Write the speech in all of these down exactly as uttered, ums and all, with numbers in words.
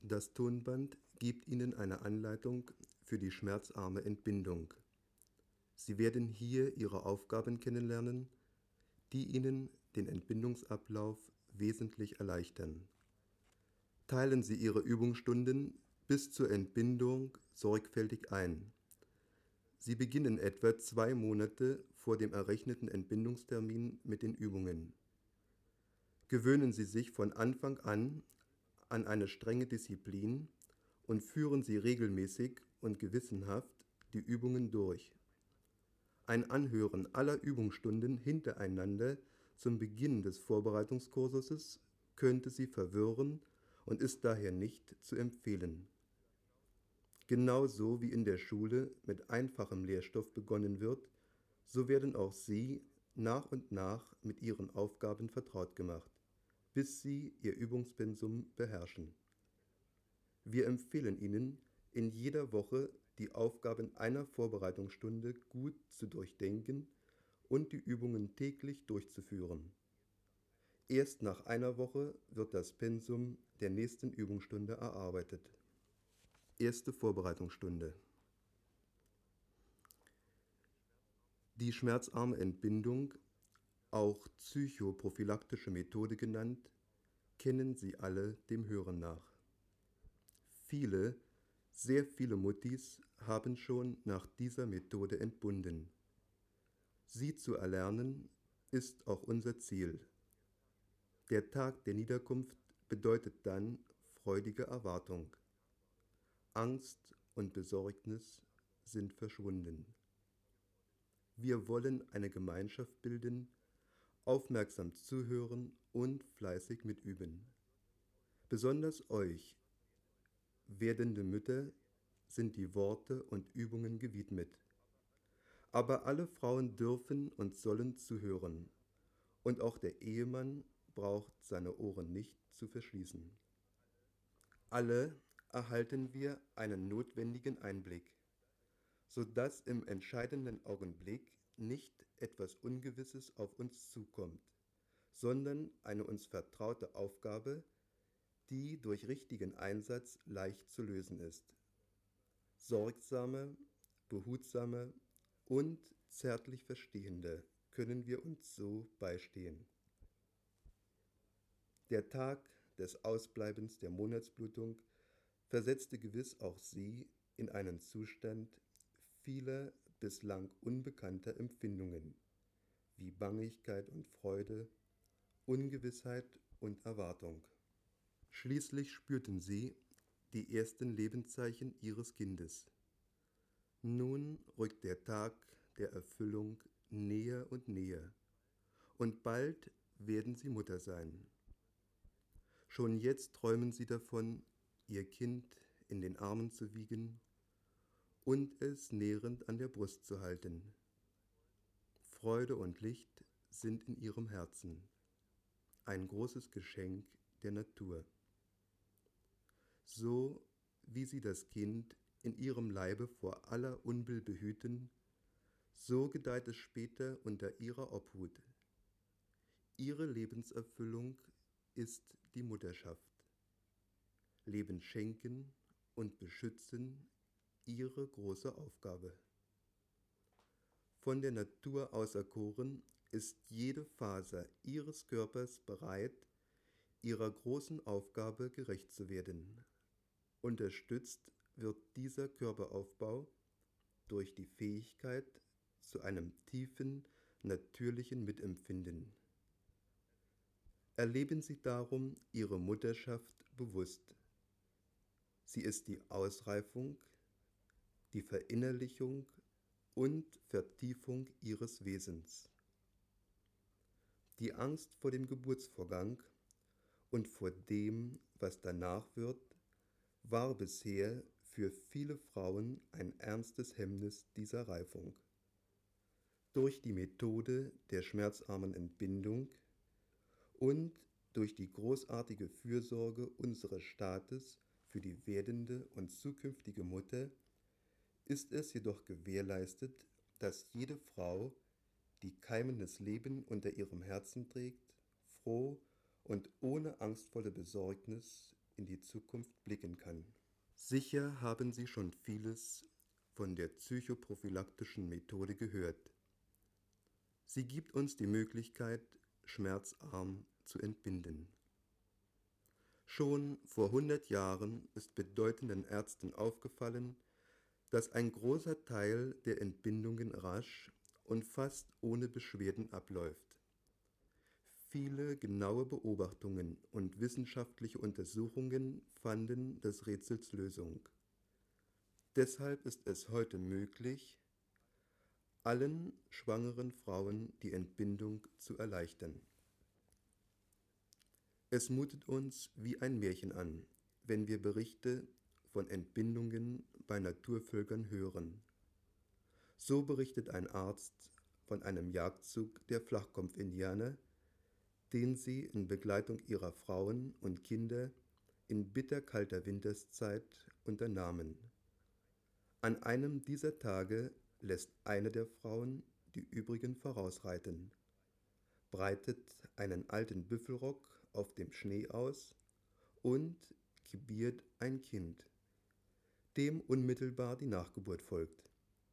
Das Tonband gibt Ihnen eine Anleitung für die schmerzarme Entbindung. Sie werden hier Ihre Aufgaben kennenlernen, die Ihnen den Entbindungsablauf wesentlich erleichtern. Teilen Sie Ihre Übungsstunden bis zur Entbindung sorgfältig ein. Sie beginnen etwa zwei Monate vor dem errechneten Entbindungstermin mit den Übungen. Gewöhnen Sie sich von Anfang an an eine strenge Disziplin und führen Sie regelmäßig und gewissenhaft die Übungen durch. Ein Anhören aller Übungsstunden hintereinander zum Beginn des Vorbereitungskurses könnte Sie verwirren und ist daher nicht zu empfehlen. Genauso wie in der Schule mit einfachem Lehrstoff begonnen wird, so werden auch Sie nach und nach mit Ihren Aufgaben vertraut gemacht, bis Sie Ihr Übungspensum beherrschen. Wir empfehlen Ihnen, in jeder Woche die Aufgaben einer Vorbereitungsstunde gut zu durchdenken und die Übungen täglich durchzuführen. Erst nach einer Woche wird das Pensum der nächsten Übungsstunde erarbeitet. Erste Vorbereitungsstunde. Die schmerzarme Entbindung, auch psychoprophylaktische Methode genannt, kennen Sie alle dem Hören nach. Viele, sehr viele Muttis haben schon nach dieser Methode entbunden. Sie zu erlernen, ist auch unser Ziel. Der Tag der Niederkunft bedeutet dann freudige Erwartung. Angst und Besorgnis sind verschwunden. Wir wollen eine Gemeinschaft bilden, aufmerksam zuhören und fleißig mitüben. Besonders euch, werdende Mütter, sind die Worte und Übungen gewidmet. Aber alle Frauen dürfen und sollen zuhören, und auch der Ehemann braucht seine Ohren nicht zu verschließen. Alle erhalten wir einen notwendigen Einblick, sodass im entscheidenden Augenblick nicht etwas Ungewisses auf uns zukommt, sondern eine uns vertraute Aufgabe, die durch richtigen Einsatz leicht zu lösen ist. Sorgsame, behutsame und zärtlich Verstehende können wir uns so beistehen. Der Tag des Ausbleibens der Monatsblutung versetzte gewiss auch Sie in einen Zustand vieler bislang unbekannter Empfindungen, wie Bangigkeit und Freude, Ungewissheit und Erwartung. Schließlich spürten Sie die ersten Lebenszeichen Ihres Kindes. Nun rückt der Tag der Erfüllung näher und näher, und bald werden Sie Mutter sein. Schon jetzt träumen Sie davon, Ihr Kind in den Armen zu wiegen und es nährend an der Brust zu halten. Freude und Licht sind in Ihrem Herzen, ein großes Geschenk der Natur. So wie Sie das Kind in Ihrem Leibe vor aller Unbill behüten, so gedeiht es später unter Ihrer Obhut. Ihre Lebenserfüllung ist die Mutterschaft. Leben schenken und beschützen Ihre große Aufgabe. Von der Natur auserkoren ist jede Faser Ihres Körpers bereit, Ihrer großen Aufgabe gerecht zu werden. Unterstützt wird dieser Körperaufbau durch die Fähigkeit zu einem tiefen, natürlichen Mitempfinden. Erleben Sie darum Ihre Mutterschaft bewusst. Sie ist die Ausreifung, die Verinnerlichung und Vertiefung Ihres Wesens. Die Angst vor dem Geburtsvorgang und vor dem, was danach wird, war bisher für viele Frauen ein ernstes Hemmnis dieser Reifung. Durch die Methode der schmerzarmen Entbindung und durch die großartige Fürsorge unseres Staates für die werdende und zukünftige Mutter ist es jedoch gewährleistet, dass jede Frau, die keimendes Leben unter ihrem Herzen trägt, froh und ohne angstvolle Besorgnis in die Zukunft blicken kann. Sicher haben Sie schon vieles von der psychoprophylaktischen Methode gehört. Sie gibt uns die Möglichkeit, schmerzarm zu entbinden. Schon vor hundert Jahren ist bedeutenden Ärzten aufgefallen, dass ein großer Teil der Entbindungen rasch und fast ohne Beschwerden abläuft. Viele genaue Beobachtungen und wissenschaftliche Untersuchungen fanden des Rätsels Lösung. Deshalb ist es heute möglich, allen schwangeren Frauen die Entbindung zu erleichtern. Es mutet uns wie ein Märchen an, wenn wir Berichte von Entbindungen bei Naturvölkern hören. So berichtet ein Arzt von einem Jagdzug der Flachkopf-Indianer, den sie in Begleitung ihrer Frauen und Kinder in bitterkalter Winterszeit unternahmen. An einem dieser Tage lässt eine der Frauen die übrigen vorausreiten, breitet einen alten Büffelrock auf dem Schnee aus und gebiert ein Kind, dem unmittelbar die Nachgeburt folgt.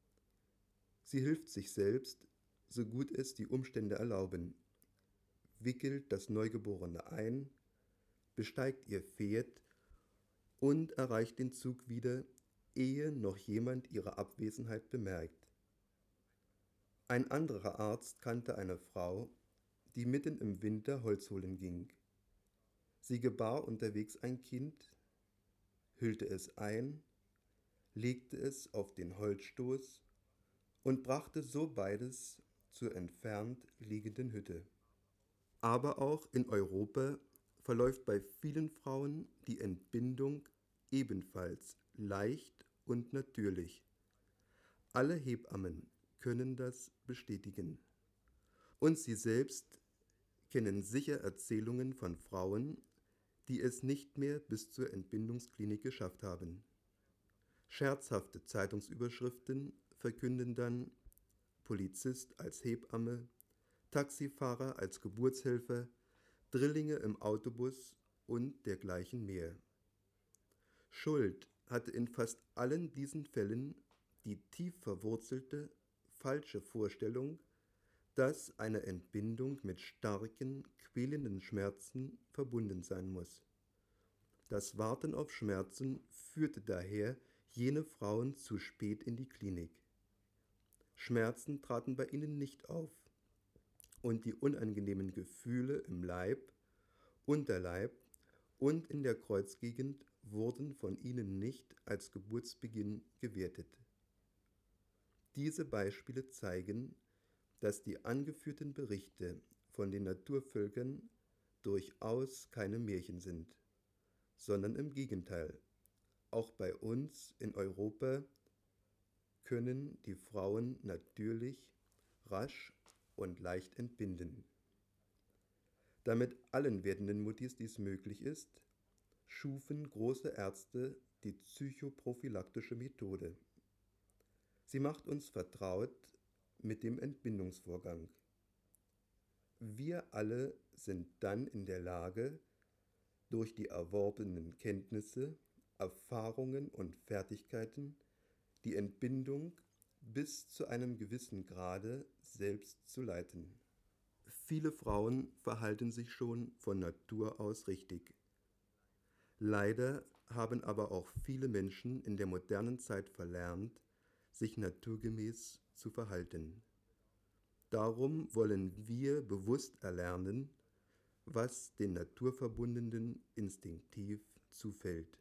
Sie hilft sich selbst, so gut es die Umstände erlauben, wickelt das Neugeborene ein, besteigt ihr Pferd und erreicht den Zug wieder, ehe noch jemand ihre Abwesenheit bemerkt. Ein anderer Arzt kannte eine Frau, die mitten im Winter Holz holen ging. Sie gebar unterwegs ein Kind, hüllte es ein, legte es auf den Holzstoß und brachte so beides zur entfernt liegenden Hütte. Aber auch in Europa verläuft bei vielen Frauen die Entbindung ebenfalls leicht und natürlich. Alle Hebammen können das bestätigen. Und Sie selbst kennen sicher Erzählungen von Frauen, die es nicht mehr bis zur Entbindungsklinik geschafft haben. Scherzhafte Zeitungsüberschriften verkünden dann Polizist als Hebamme, Taxifahrer als Geburtshelfer, Drillinge im Autobus und dergleichen mehr. Schuld hatte in fast allen diesen Fällen die tief verwurzelte, falsche Vorstellung, dass eine Entbindung mit starken, quälenden Schmerzen verbunden sein muss. Das Warten auf Schmerzen führte daher jene Frauen zu spät in die Klinik. Schmerzen traten bei ihnen nicht auf und die unangenehmen Gefühle im Leib, Unterleib und in der Kreuzgegend wurden von ihnen nicht als Geburtsbeginn gewertet. Diese Beispiele zeigen, dass die angeführten Berichte von den Naturvölkern durchaus keine Märchen sind, sondern im Gegenteil. Auch bei uns in Europa können die Frauen natürlich, rasch und leicht entbinden. Damit allen werdenden Muttis dies möglich ist, schufen große Ärzte die psychoprophylaktische Methode. Sie macht uns vertraut mit dem Entbindungsvorgang. Wir alle sind dann in der Lage, durch die erworbenen Kenntnisse, Erfahrungen und Fertigkeiten die Entbindung bis zu einem gewissen Grade selbst zu leiten. Viele Frauen verhalten sich schon von Natur aus richtig. Leider haben aber auch viele Menschen in der modernen Zeit verlernt, sich naturgemäß zu verhalten. Darum wollen wir bewusst erlernen, was den Naturverbundenen instinktiv zufällt.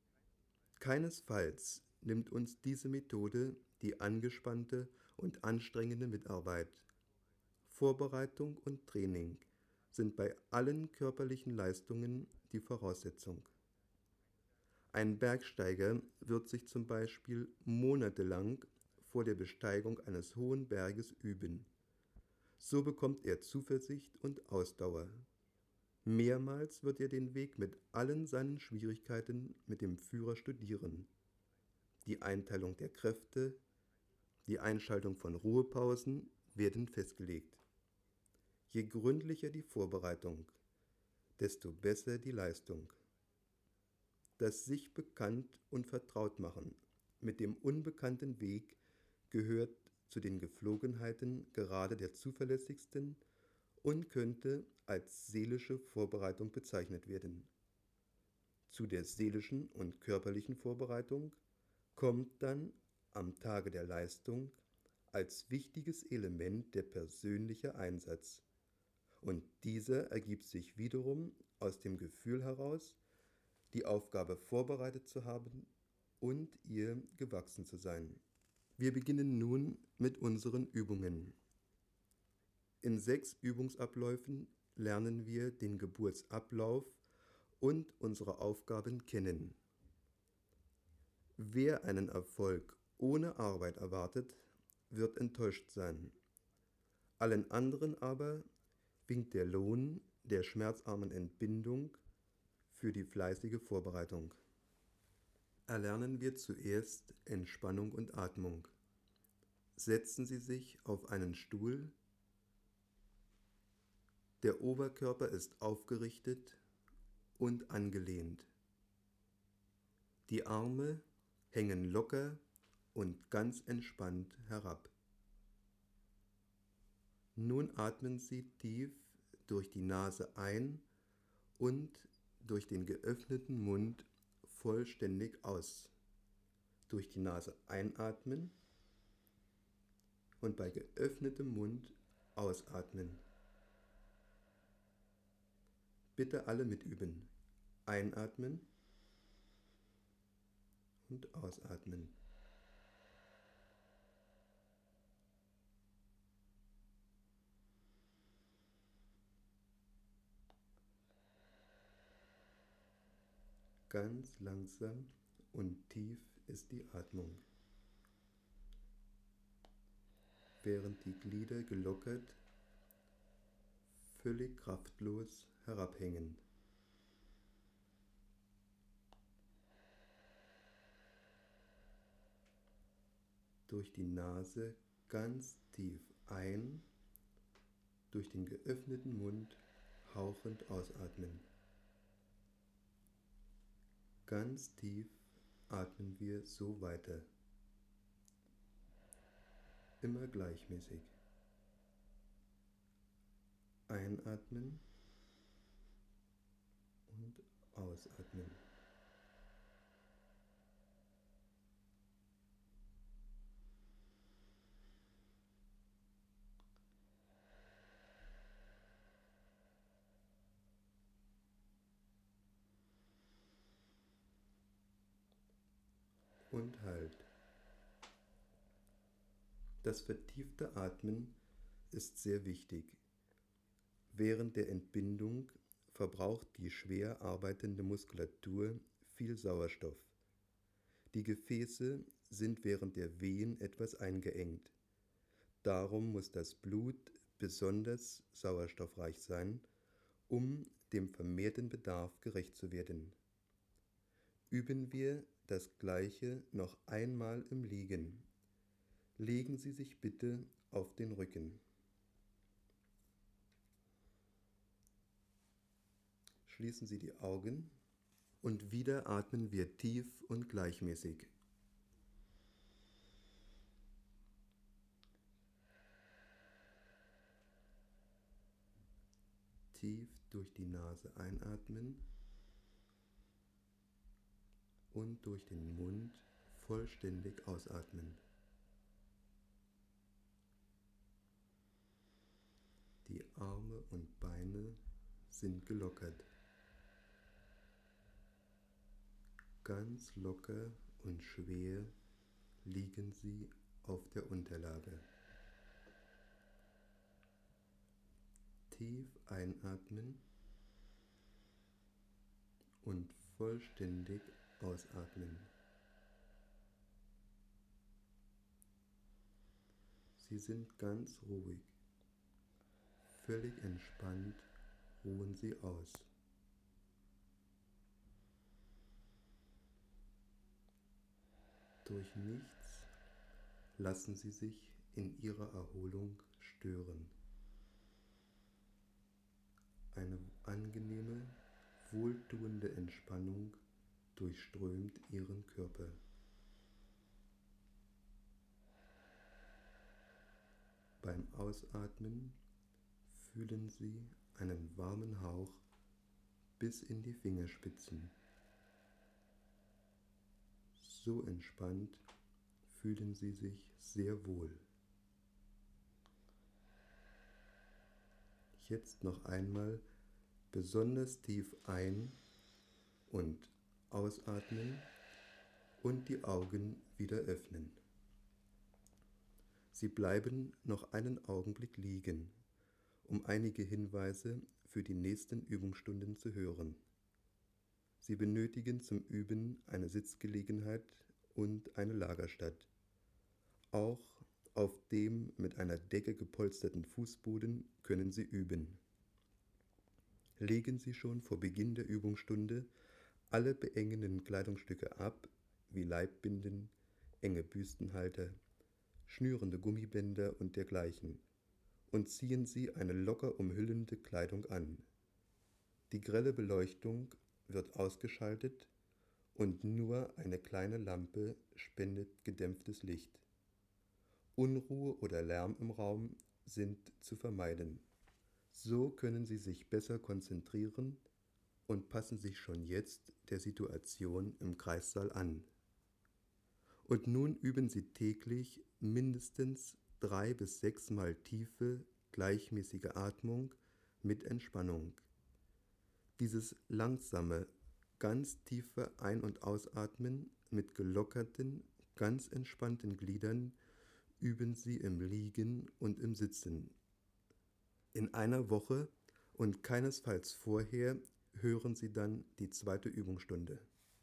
Keinesfalls nimmt uns diese Methode die angespannte und anstrengende Mitarbeit. Vorbereitung und Training sind bei allen körperlichen Leistungen die Voraussetzung. Ein Bergsteiger wird sich zum Beispiel monatelang vor der Besteigung eines hohen Berges üben. So bekommt er Zuversicht und Ausdauer. Mehrmals wird er den Weg mit allen seinen Schwierigkeiten mit dem Führer studieren. Die Einteilung der Kräfte, die Einschaltung von Ruhepausen werden festgelegt. Je gründlicher die Vorbereitung, desto besser die Leistung. Das sich bekannt und vertraut machen mit dem unbekannten Weg gehört zu den Gepflogenheiten gerade der zuverlässigsten und könnte als seelische Vorbereitung bezeichnet werden. Zu der seelischen und körperlichen Vorbereitung kommt dann am Tage der Leistung als wichtiges Element der persönliche Einsatz. Und dieser ergibt sich wiederum aus dem Gefühl heraus, die Aufgabe vorbereitet zu haben und ihr gewachsen zu sein. Wir beginnen nun mit unseren Übungen. In sechs Übungsabläufen lernen wir den Geburtsablauf und unsere Aufgaben kennen. Wer einen Erfolg ohne Arbeit erwartet, wird enttäuscht sein. Allen anderen aber winkt der Lohn der schmerzarmen Entbindung für die fleißige Vorbereitung. Erlernen wir zuerst Entspannung und Atmung. Setzen Sie sich auf einen Stuhl. Der Oberkörper ist aufgerichtet und angelehnt. Die Arme hängen locker und ganz entspannt herab. Nun atmen Sie tief durch die Nase ein und durch den geöffneten Mund vollständig aus. Durch die Nase einatmen und bei geöffnetem Mund ausatmen. Bitte alle mitüben. Einatmen und ausatmen. Ganz langsam und tief ist die Atmung, während die Glieder gelockert, völlig kraftlos herabhängen. Durch die Nase ganz tief ein, durch den geöffneten Mund hauchend ausatmen. Ganz tief atmen wir so weiter. Immer gleichmäßig. Einatmen und ausatmen. Und halt. Das vertiefte Atmen ist sehr wichtig. Während der Entbindung verbraucht die schwer arbeitende Muskulatur viel Sauerstoff. Die Gefäße sind während der Wehen etwas eingeengt. Darum muss das Blut besonders sauerstoffreich sein, um dem vermehrten Bedarf gerecht zu werden. Üben wir das Gleiche noch einmal im Liegen. Legen Sie sich bitte auf den Rücken. Schließen Sie die Augen und wieder atmen wir tief und gleichmäßig. Tief durch die Nase einatmen und durch den Mund vollständig ausatmen. Die Arme und Beine sind gelockert. Ganz locker und schwer liegen sie auf der Unterlage. Tief einatmen und vollständig ausatmen. Sie sind ganz ruhig. Völlig entspannt ruhen Sie aus. Durch nichts lassen Sie sich in Ihrer Erholung stören. Eine angenehme, wohltuende Entspannung durchströmt Ihren Körper. Beim Ausatmen fühlen Sie einen warmen Hauch bis in die Fingerspitzen. So entspannt fühlen Sie sich sehr wohl. Jetzt noch einmal besonders tief ein- und ausatmen und die Augen wieder öffnen. Sie bleiben noch einen Augenblick liegen, um einige Hinweise für die nächsten Übungsstunden zu hören. Sie benötigen zum Üben eine Sitzgelegenheit und eine Lagerstatt. Auch auf dem mit einer Decke gepolsterten Fußboden können Sie üben. Legen Sie schon vor Beginn der Übungsstunde alle beengenden Kleidungsstücke ab, wie Leibbinden, enge Büstenhalter, schnürende Gummibänder und dergleichen, und ziehen Sie eine locker umhüllende Kleidung an. Die grelle Beleuchtung wird ausgeschaltet und nur eine kleine Lampe spendet gedämpftes Licht. Unruhe oder Lärm im Raum sind zu vermeiden. So können Sie sich besser konzentrieren und passen sich schon jetzt der Situation im Kreissaal an. Und nun üben Sie täglich mindestens drei bis sechs Mal tiefe, gleichmäßige Atmung mit Entspannung. Dieses langsame, ganz tiefe Ein- und Ausatmen mit gelockerten, ganz entspannten Gliedern üben Sie im Liegen und im Sitzen. In einer Woche und keinesfalls vorher hören Sie dann die zweite Übungsstunde.